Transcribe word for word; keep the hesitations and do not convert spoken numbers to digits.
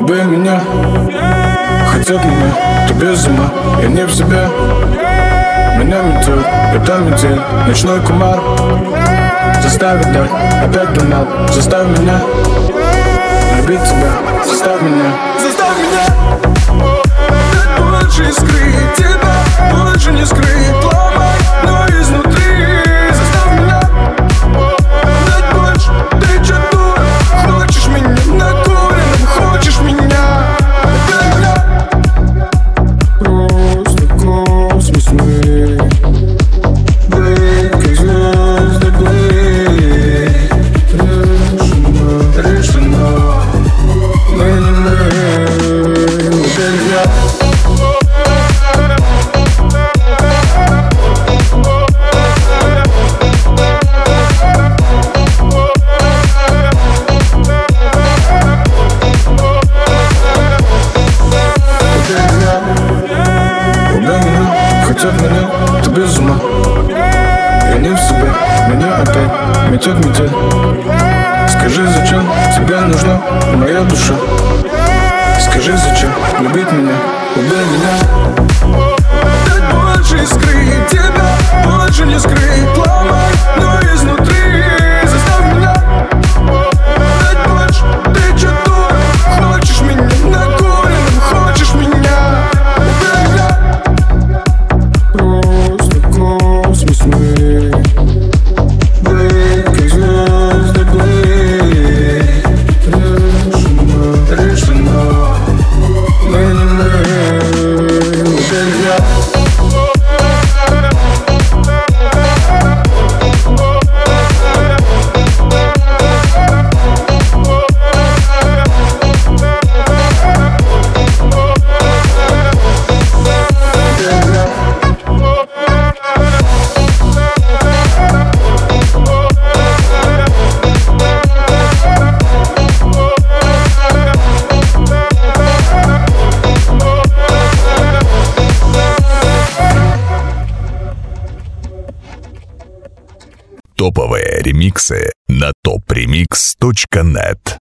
Губы меня хотят меня, ты без ума, я не в себе. Меня метет, это метель, ночной кумар. Заставит так, опять туннел, заставь меня любить тебя, заставь меня, заставь меня дать больше искры, тебя больше не скрыть. Ломай, но изнутри, заставь меня дать больше. Ты чё, дура, хочешь меня накуренным, хочешь меня, опять меня. Просто космос мы, быть как звезды плыть. Решено, решено, мы не мы, опять я. Хотят меня, ты без ума, я не в себе, меня опять метет метель. Скажи, зачем тебе нужна моя душа? Скажи, зачем любить меня, убей меня. Дать больше искры, тебя больше не скрыть. Ломай, но изнутри, заставь меня дать больше. Ты чё, дура, хочешь меня накуренным, хочешь меня, убей меня. Просто космос мы, быть как звезды плыть. Решено, решено, мы не мы, опять я. Топовые ремиксы на топ ремикс точка нет.